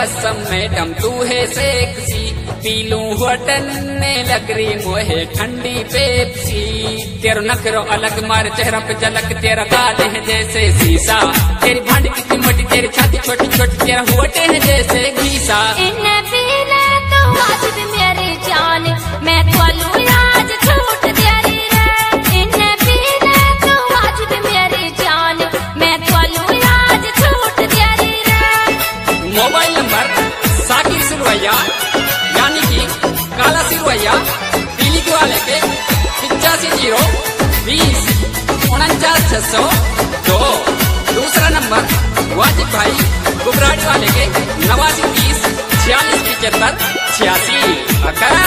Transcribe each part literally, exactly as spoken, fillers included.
वसम मैडम तू है सेक्सी, पी लूं होटने लग रही मोहे ठंडी पेप्सी। तेरा नखरो अलग मार चेहरा पे झलक, तेरा गाल है जैसे शीशा, तेरी भांड कितनी मोटी तेरी छाती छोटी छोटी, तेरा होटे है जैसे घीसा। इन्हें पीले तो आज भी मेरी जान, मैं खोलू आज छूट तेरी रे। इन्हें पीले तो आज भी मेरी जान, मैं खोलू आज छूट तेरी रे। मोबाइल नंबर साकिर सिरवैया यानी कि काला सिरवैया पीली वाले के पिचासी जीरो बीस उनचास छह सौ दो। दूसरा नंबर वाजिब भाई गुबराड़ी वाले के नवासी बीस छियालीस पिछहत्तर छियासी। अकरा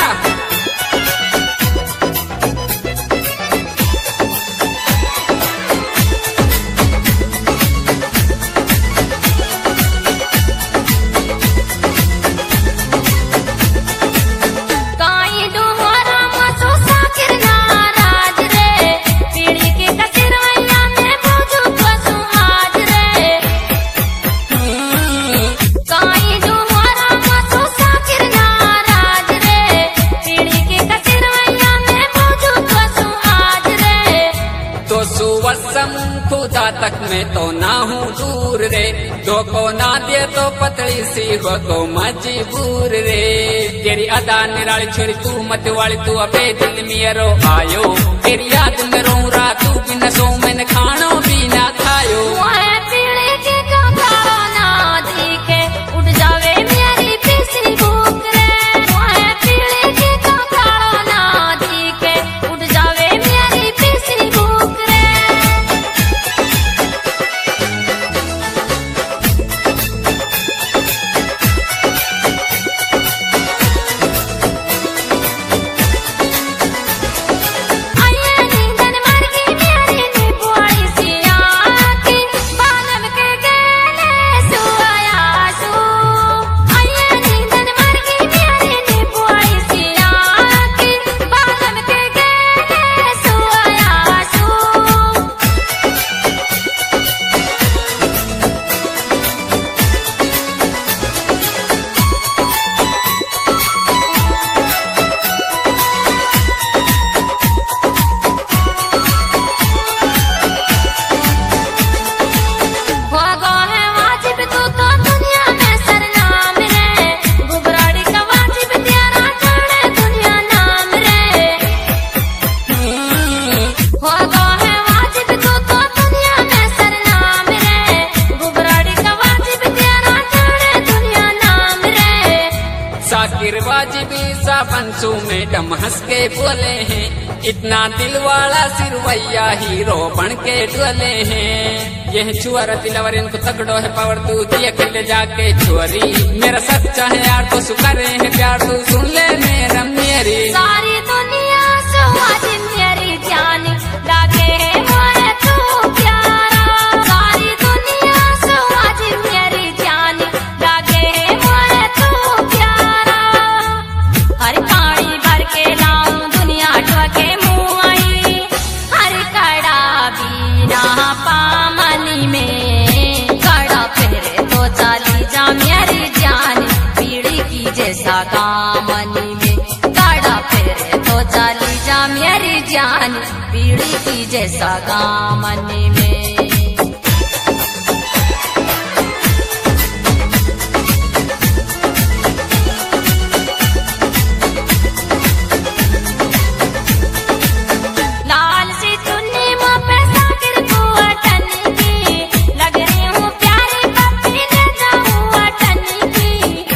खुदा तक मैं तो ना हूँ दूर रे, दो को ना दे तो पतली सी हो तो मजबूर रे। तेरी अदा निराली छोरी तू मत वाली, तू अबे दिल मेरो आयो, तेरी याद में रो रातू बिना सो मैंने खानो भी ना खायो। पीड़े के कंगालो ना दिखे उठ जावे मेरी पिछली भूख रे। पीड़े के कंगालो ना दिखे उठ जावे मेरी पिछली भूख रे। साकिर वाजिबी सा बंसू मैडम हंस के बोले हैं, इतना दिल वाला सिरवैया हीरो बन के डोले हैं। यह छुअर दिलवर इनको तगड़ो है पावर, तू दिए के ले जाके छोरी, मेरा सच्चा है यार तो सुकरे है प्यार, तू सुन ले मेरा मेरी। सारी दुनिया से आज मेरी जान लागे मोरे तू प्यारा। सारी दुनिया से आज मेरी जान लागे मोरे तू प्यारा। हर पानी भर के लाऊं दुनिया ठोके मुँह आई, हर कड़ा बीना पामनी में कड़ा पहरे तो चली जा मेरी जान, पीड़ी की जैसा कामनी में कड़ा पहरे तो चली जा मेरी जान, पीड़ी की जैसा कामनी में। लाल सी चुन्नी मुँह पे साकिर को अटन की, लग रही हूँ प्यारी पप्पी ले जाऊँ अटन की।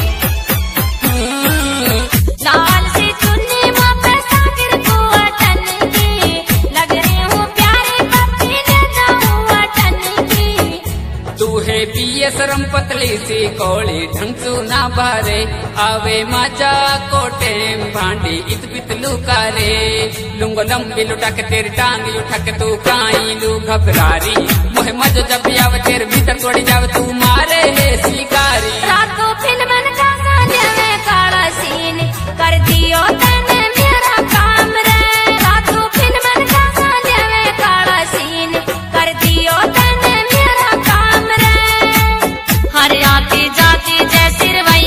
लाल सी चुन्नी मुँह पे साकिर को अटन की, लग रही हूँ प्यारी पप्पी ले जाऊँ अटन की। तू है पिए शरम पतली सी कोड़ी ढंग सु ना भरे, आवे माचा कोटे भांडी इत पितलू करे। लुंगो लंबी लुटा के तेरी टांग उठा के तू काई लू घबरारी, मोहे मजो जब आवे तेरे भीतर तोड़ी जावे तू मारे है शिकारी। रातों फिल्मन का साले में काला सीन कर दियो तने मेरा काम रे। रातों फिल्मन का साले में काला सीन कर दियो तने मेरा काम रे। हर आती जाती जय सिरवैया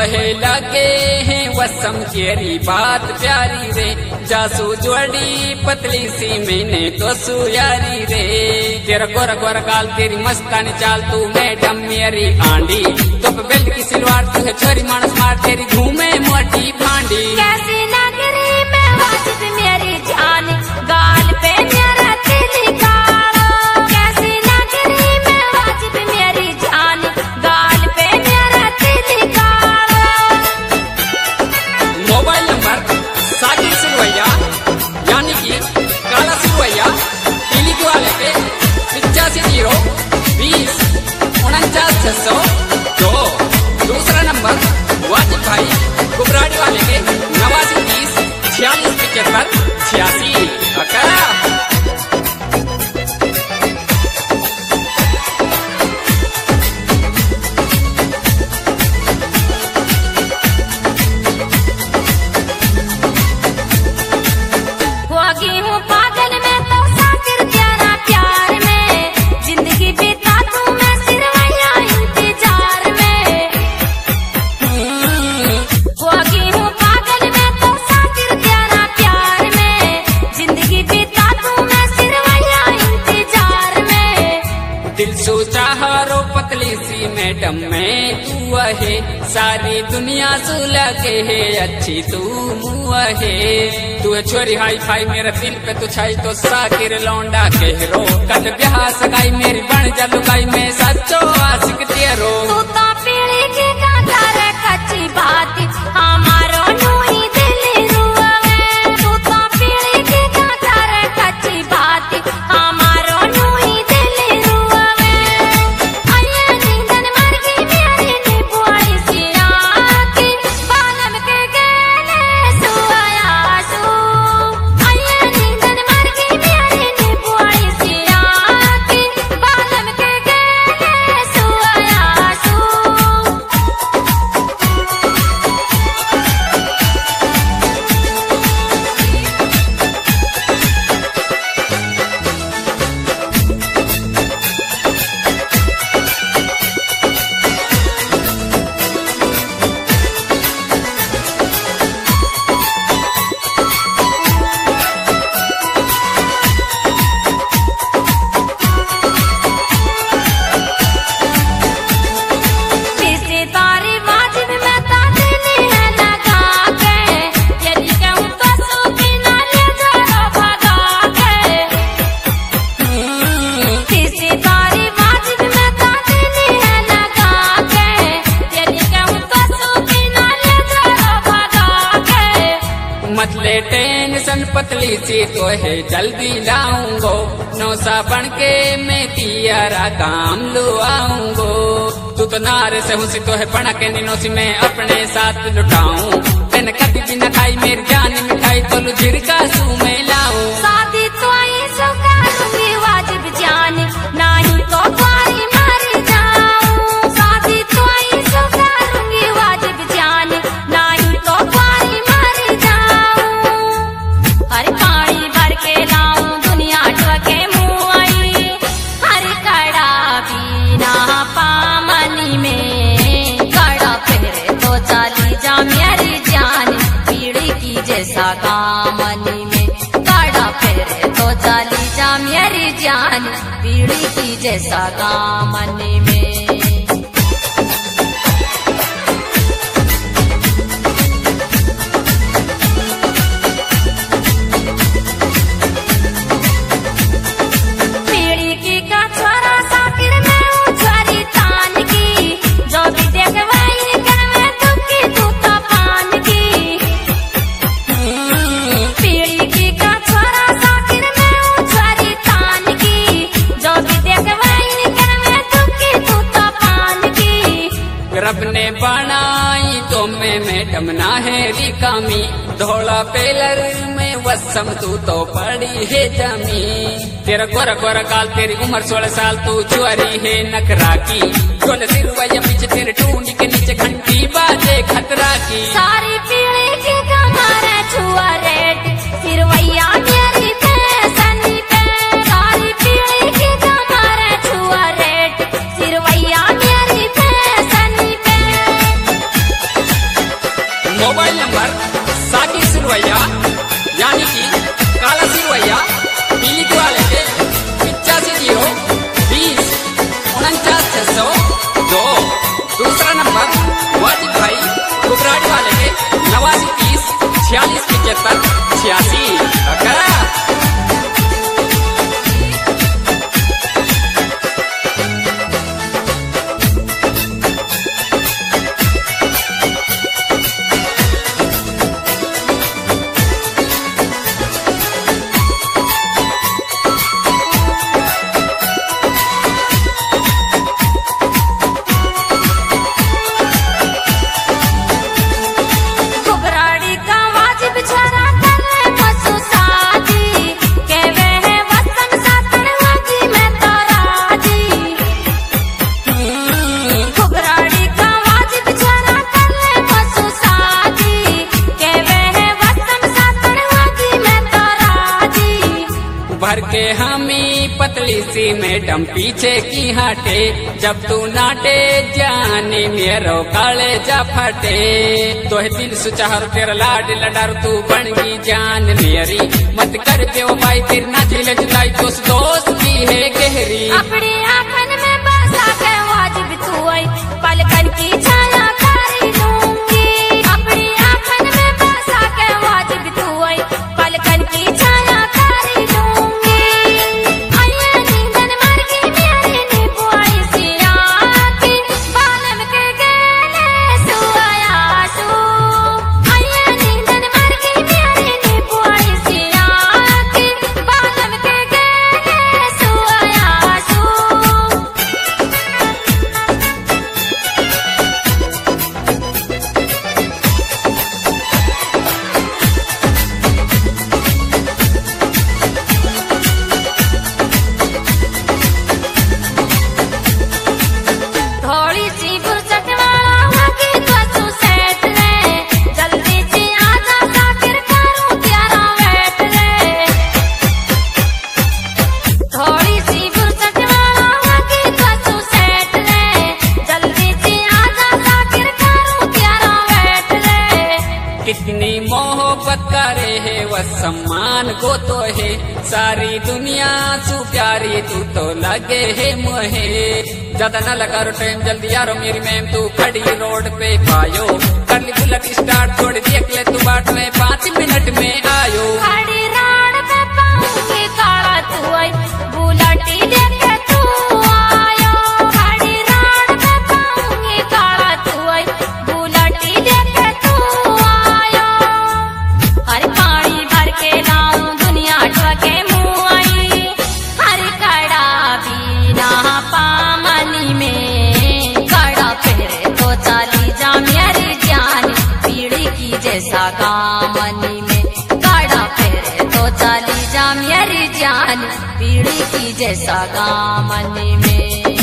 तोहे लगे है वसम केरी बात प्यारी रे, जासू जोड़ी पतली सी मैंने तो सुयारी रे। तेरा गोरा गोरा गाल तेरी मस्तानी चाल तू मैडम मेरी आंडी, तो बेल्ट की सिलवार तू है छोरी मानस मार तेरी घूमे मोटी भांडी। कैसी लग रही मैं वाजिब मेरी जान, गाल पे मेरा तिल काला। कैसी लग रही मैं वाजिब मेरी जान, गाल पे मेरा तिल काला। मोबाइल नंबर साकिर सिलवैया यानी कि काला सिलवैया दिल्ली के वाले के पिचासी जीरो बीस उनचास छह सौ दो। दूसरा नंबर वाजिब भाई कुबराड़ी वाले के नवासी तीस छियालीस पिछहत्तर छियासी। होगी हूँ पागल मैं तो साकिर तेरा प्यार में, जिंदगी बिता दूं मैं सिरवैया इंतजार में। होगी हूँ पागल मैं तो साकिर तेरा प्यार में, जिंदगी बिता दूं मैं सिरवैया इंतजार में। दिल सोचा हारो पतली सी मैडम में तू है, सारी दुनिया सु लगे है अच्छी तू मुआ है। तू है छोरी हाई फाई मेरा दिल पे तू छाई तो साकिर लौंडा कहरो, कल ब्याह सगाई मेरी बन जा लुगाई में सच्चो आशिक तेरो। तू तो पीढ़ी की गाथा रे कच्ची बात, हमारो नूही दिल रुआवे। तू तो पीढ़ी की गाथा रे कच्ची बात, हमारो नूही दिल रुआवे। आये नींदन मर गई मेरी निपुआई सी आँखी, बालम के गले सुआया सू। आये नींदन मर गई मेरी निपुआई सी आँखी, बालम के गले सुआया सू। रिश्तेदारी वाजिब में तो दिल है लगा के, यदि कहूँ तो सूखी ना ले जाओ भगा के। रिश्तेदारी वाजिब में तो दिल है लगा के, यदि कहूँ तो सूखी ना ले जाओ भगा के। मत ले टेंशन पतली सी तो है जल्दी लाऊंगो, नौसा बन के मैं तियारा काम लो आऊंगो। तू तो नारे से हुसी तो है पढ़ा के निनोसी मैं अपने साथ लुटाऊं। मैंने कभी भी न खाई मेरी जान मिठाई तो लुझिर का सू मैं लाऊं। शादी तो आई सो करूंगी वाजिब जान, नहीं तो कुंवारी मर जाऊं। शादी तो आई सो करूंगी वाजिब जान, नहीं तो कुंवारी मर जाऊं। हर पानी भर के लाऊं दुनिया टके मुँह आई, हर कड़ा पीना पामनी में। कड़ा फेरे तो चली जा मेरी जान, पीड़ी की जैसा कामनी में। कड़ा फेरे तो चली जा मेरी जान, पीड़ी की जैसा कामनी में। पीड़ी की का छोरा साकिर में हूँ छोरी तान की, जो भी देखवाई करवे दुखी तू तो पान की। पीड़ी की का छोरा साकिर में हूँ छोरी तान की, जो भी देखवाई करवे दुखी तू तो पान की। रब ने बनाई तो मैं मैडम ना है रिकामी, धोला पेलर में वसम तू तो पड़ी है जमी। तेरा गोरा गोरा गाल तेरी उम्र सोलह साल तू चुअरी है नकरा की, गोल सिरवैया पीछे तेरे टूंडी के नीचे घंटी बाजे खतरा की। सारी पीढ़ी की कमर छुआ रेट, सिरवैया मेरी फैसनी पे। सारी पीढ़ी की कमर छुआ रेट, सिरवैया मेरी फैसनी पे। मैडम पीछे की हटे जब तू नाटे जानी मेरो काले जा फटे तो है दिल सुचार तेरा लाड लडार तू बन गई जान मेरी मत कर देव भाई फिर ना झेले जुदाई दोस्त दोस्त की है गहरी अपनी आंखन में बसा के वाजिब तू आई पलकन की छाया करी लूंगी अपनी आंखन में बसा के वाजिब तू आई पलकन की छाया करी लूंगी आये नींदन मर गई मेरी नी बुआई सी आंखी बालम के गले सुआया सू आये नींदन मर गई मेरी नी बुआई सी आंखी बालम के गले सुआया सू थोड़ी सी फुर्सत वाला होगी तो तू सेट ले जल्दी से आजा साकिर करूं तेरा वेट ले थोड़ी सी फुर्सत वाला होगी तो तू सेट ले जल्दी से आजा साकिर करूं तेरा वेट ले कितनी मोहब्बत करे है वह सम्मान को तो है सारी दुनिया तू प्यारी तू तो लगे है मोहे ज्यादा न लगा रो टाइम जल्दी यारो मेरी मैम तू खड़ी रोड पे पायो कर ली बुलेट स्टार्ट थोड़ी देख ले तू बाट में पाँच मिनट में आयो खड़ी राड पे पाऊंगी काला तू आई बुलेटी लेके तू आयो खड़ी राड पे पाऊंगी काला तू आई बुलेटी लेके तू आयो हर पानी भर के लाऊं दुनिया ठके मुंह आई हर कड़ा बिना पामनी में कड़ा पहरे तो चाली जा मेरी जान पीड़ी की जैसा कामनी में कड़ा पहरे तो चाली जा मेरी जान पीड़ी की जैसा कामनी में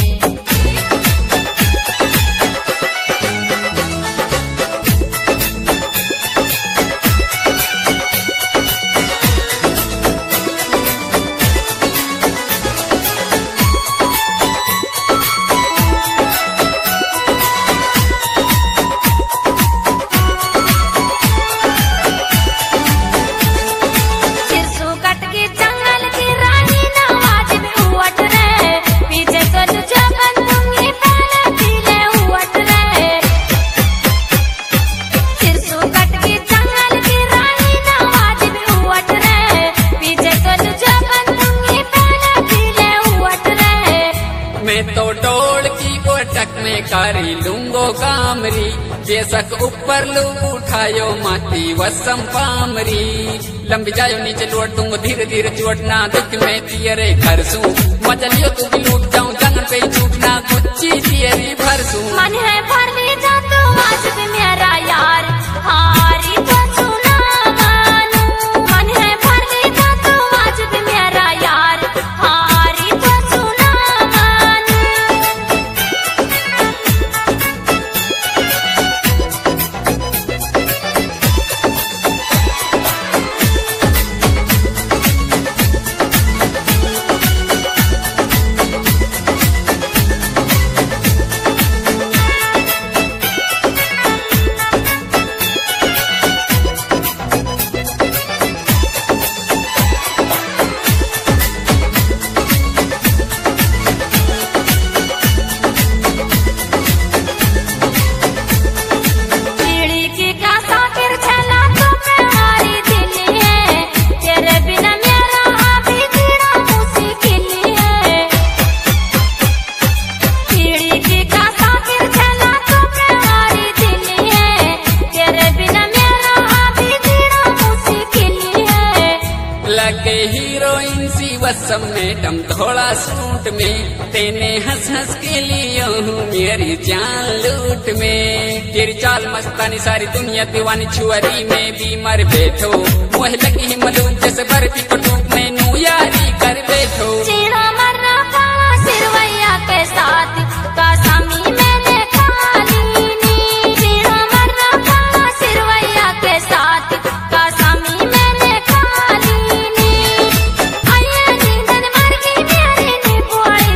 सिरसू कट की जंगल की रानी नवाज में उवट रे पीछे तो तुझे बंदूंगी पहले पीले उवट रे सिरसू कट की जंगल की रानी नवाज में उवट रे पीछे तो तुझे बंदूंगी पहले पीले उवट रे मैं तो डोल की कोटक में कारी लूंगो कामरी बेशक ऊपर लू उठायो माती वसम पामरी लंबी जायो नीचे लौट दूंगो धीरे धीरे चोटना दुख में तियरे घर सू मचलियो तू भी लूट जाऊं जंगल पे छूटना गुच्ची तियरी भरसू मन है भर ले जा तो आज भी मेरा यार हारी तो सुना मानू मन है भर ले जा तो आज भी मेरा यार हारी तो सुना मानू पीड़ी की का साकिर छला तो प्यारी दिल है तेरे बिना मेरा अभी जीना मुश्किल है पीड़ी की का साकिर छला तो प्यारी दिल है तेरे बिना मेरा अभी जीना मुश्किल है लगे हीरोइन सी वसम मैडम थोड़ा सूट में तेने हंस हंस के लिए हूँ मेरी जान लूट में तेरी चाल मस्तानी सारी दुनिया दीवानी छुअरी में भी मर बैठो मोह लगी ही मलूम जैसे बर्फी को टूट में नू यारी कर बैठो चीड़ा मरना काला सिरवैया के साथ कासामी मैंने खाली नी चीड़ा मरना काला सिरवैया के साथ कासामी मैंने खाली नी आये नींदन मर गई मेरी नी बुआई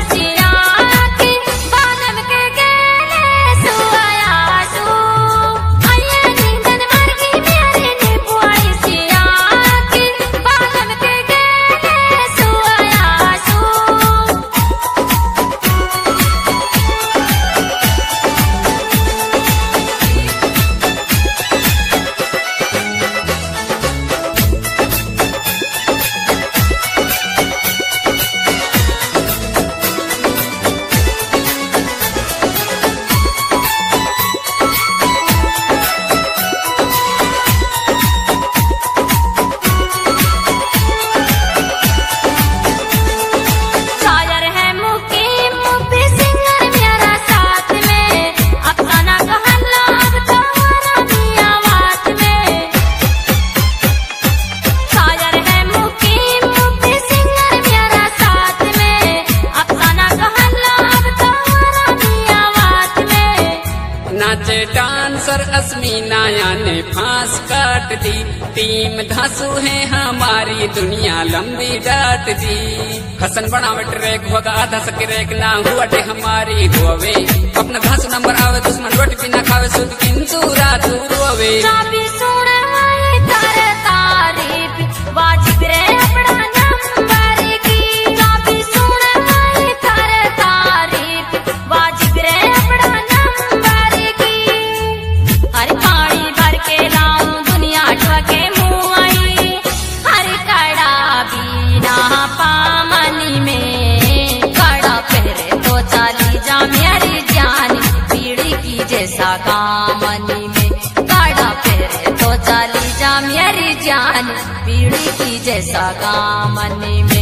डांसर अस्मीना ने फांस काट दी। टीम धांसू है हमारी दुनिया लंबी डाट दी। हसन बनावे ट्रैक होगा आधा सकेरेक ना हुआ टे हमारी हुए। अपना धांसू नंबर आवे दुश्मन रोटी भी ना खावे सुध किंतु रात रोवे। चाबी सुने वाली तारे तारीफ वाजिब रे अपना नंबर की। चाबी सुने वाली तारे तारीफ वाजिब रे अपना नंबर की। हर पानी भर के लाऊं दुनिया ठके मुँह आई। हर कड़ा बीना पामनी में कड़ा पहरे तो चली जा मेरी जान पीड़ी की जैसा कामनी में। कड़ा पहरे तो चली जा मेरी जान पीड़ी की जैसा कामनी में।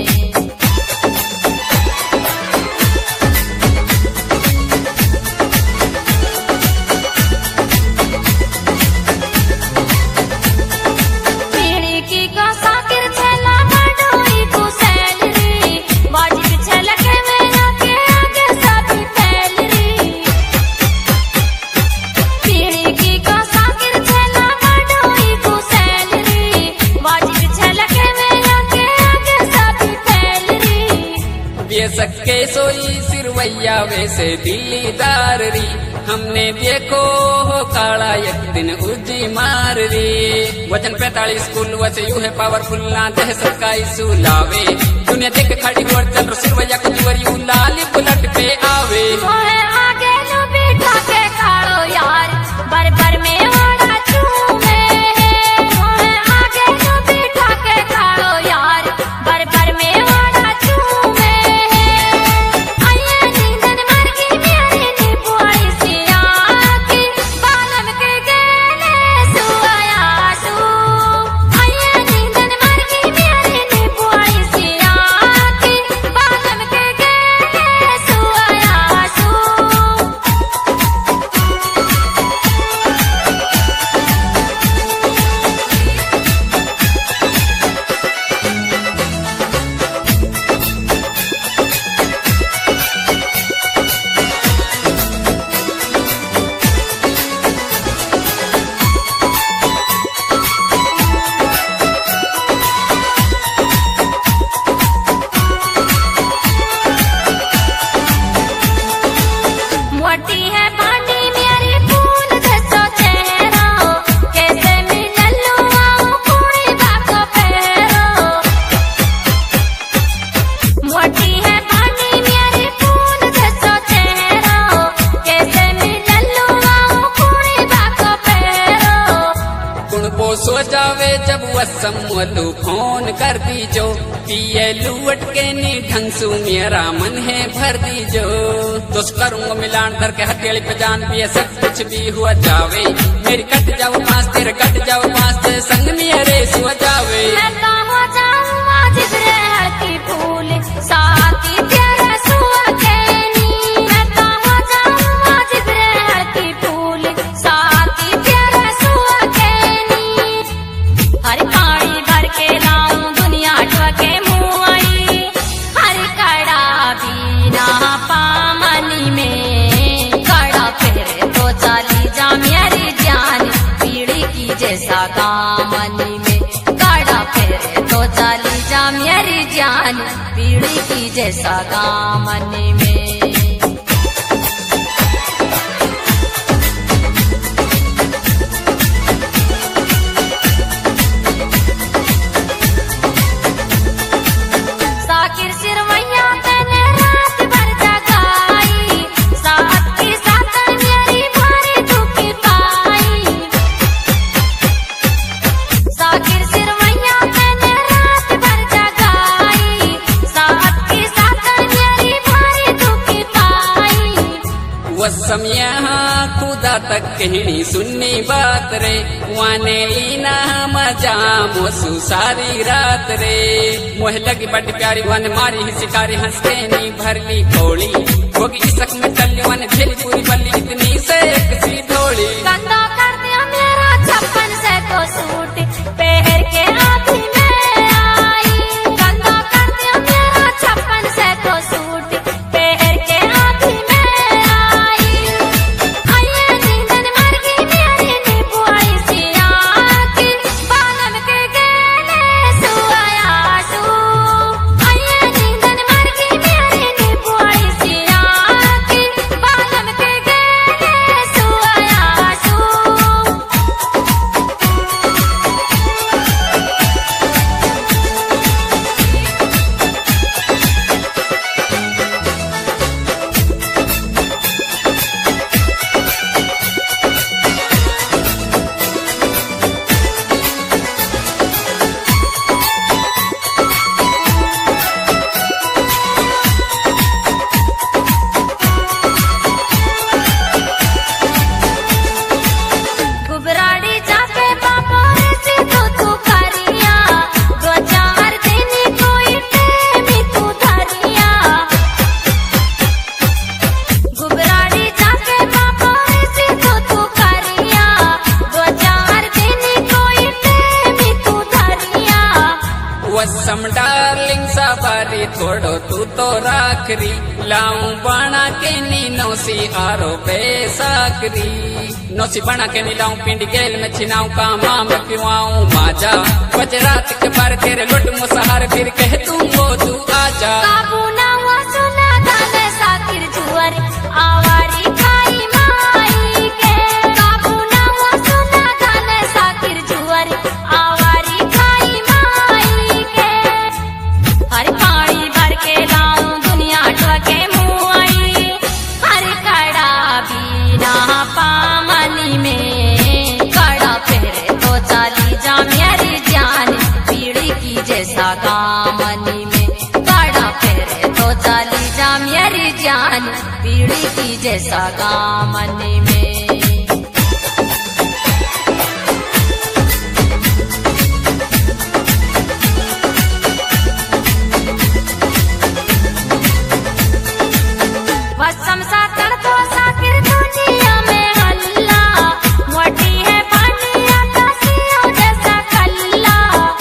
सके सोई सिरवैया वैसे दिल्लीदार री। हमने देखो हो काला एक दिन उजी मार री। वजन पैतालीस कुल वैसे यू है पावरफुल ना दहशत का इशू लावे। दुनिया देख खड़ी हो चल सिरवैया को जीवरी लाली बुलट पे आवे। आगे लो बेटा के खाड़ो यार बर बर में ओड़ा चूमे। आगे लो बेटा के खाड़ो यार बर बर में ओड़ा चूमे। सो जावे जब वसम तू फोन कर दीजो। पिए लुवट के नी ढंग सु मेरा मन है भर दीजो। तो करूंगा मिलान कर के हथेली पे जान पिए सब कुछ भी हुआ जावे। मेरी कट जाओ पास तेरे कट जाओ पास ते संग मेरे सो जावे। मैं कहाँ जाऊँ आज ब्रहर की फूल साकी तेरा सुआ कहनी। मैं कहाँ जाऊँ आज ब्रहर की फूल साकी तेरा सुआ कहनी। हर पानी भर के लाऊं दुनिया ठके मुँह आई। हर कड़ा बीना पामनी में कड़ा पहरे तो चली जा मेरी जान पीड़ी की जैसा कामनी में। कड़ा पहरे तो चली जा मेरी जान पीड़ी की जैसा कामनी में। समय खुदा तक कहनी सुननी बात रे। वाने लीना मजा मोसू सारी रात रे। मोह लगी बड़ी प्यारी वन मारी ही शिकारी हंसते नी भरली कोड़ी। होगी इसक में चली वन झेली पूरी बल्ली इतनी से एक सी थोड़ी। गंदा कर दिया मेरा छप्पन से तो सूट पहर के हाथी में आई। गंदा कर दिया मेरा छप्पन से तो सूट पहर के हाथी में आई। आइए नींदन मारो बेसकरी नौसी बना के मिलाऊं पिंड गेल में छिनाऊं कामा में पिवाऊं माजा गुजरात के पर तेरे लुट मुसहर फिर कह तू वो तू आजा काबू ना हुआ सुना गाने साकिर जुअर आवारी खाई माई के काबू ना हुआ सुना गाने साकिर जुअर आवारी खाई माई के हर पानी भर के लाऊं दुनिया टके मुँह आई हर कड़ा बीना पामनी में कड़ा पहरे तो चाली जा मेरी जान पीड़ी की जैसा गामनी में कड़ा पहरे तो चाली जा मेरी जान पीड़ी की जैसा गामनी में वसम सा तड़को साकिर दुनिया में हल्ला मोटी है पानी आकाशियों जैसा कल्ला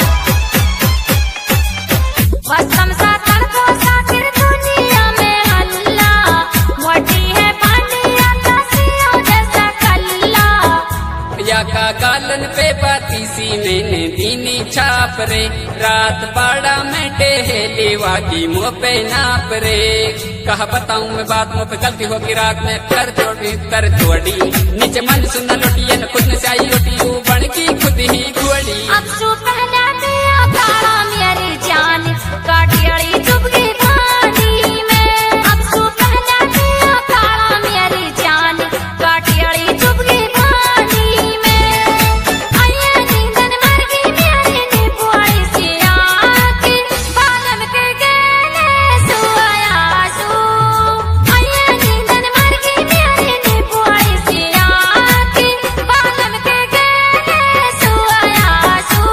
वसम सा तड़को साकिर दुनिया में हल्ला मोटी है पानी आकाशियों जैसा कल्ला या का गालन पे बाती सी मैंने दीनी छाप रे रात बाड़ा में टेहली वागी मुँह पे नाप रे कहा बताऊं मैं बात मुँह पे गलती होगी रात में कर जोड़ी कर जोड़ी नीचे मन सुनना लोटी न खुद से आई लोटी वो बन की खुद ही घोड़ी अब सू पहना दिया तारा मेरी जान काटियाड़ी चुप गई पानी में अब सू पहना दिया तारा मेरी जान काटियाड़ी चुप गई पानी में आया नींदन मर गई मेरी निपुआई सी आँखें बालम के गहने सोया सू आया नींदन मर गई मेरी निपुआई सी आँखें बालम के गहने सोया सू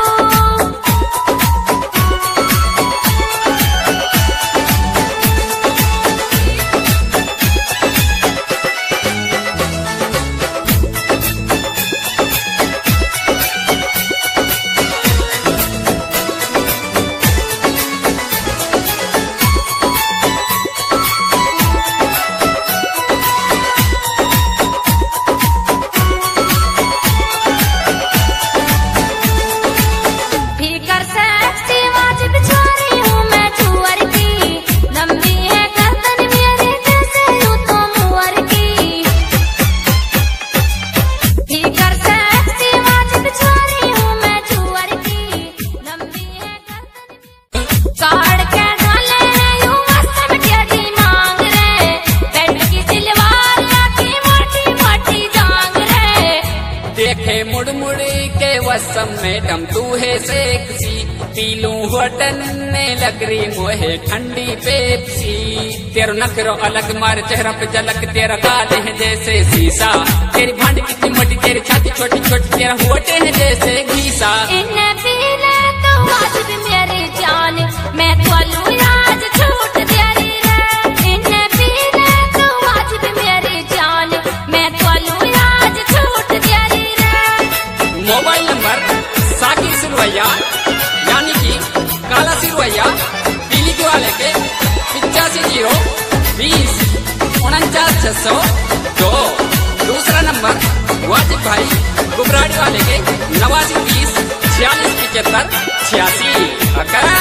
भीकर से अच्छी वाजिब छोरी हूँ मैं छुअर की लंबी है गर्दन मेरी जैसे यूं तो मुअर की भीकर से अच्छी वाजिब छोरी हूँ मैं छुअर की लंबी है गर्दन काढ़ के ढाले यूं मस्त टेढ़ी मांग रे पेट की सिलवार लाठी मोटी मोटी जांग रे देखे मुड़ मुड़ के वसम मैडम तू है सेक्सी पीलू होटने लग रही मोहे ठंडी पेप्सी तेरा नखरो अलग मार चेहरा पे झलक तेरा गाल है जैसे शीशा तेरी भांड कितनी मोटी तेरी छाती छोटी छोटी तेरा होटे है जैसे घीसा इन्हें पीले तो वाजिब मेरी जान मैं त्वालू आज छूट तेरी रे इन्हें पीले तो वाजिब मेरी जान मैं त्वालू आज छूट तेरी रे मोबाइल नंबर साकिर सिलवैया यानी कि काला सिलवैया पीली के वाले के पिचासी जीरो बीस उनचास छह सौ दो दूसरा नंबर वाजिब भाई गुबराड़ी वाले के नवासी बीस छियालीस पिछहत्तर छियासी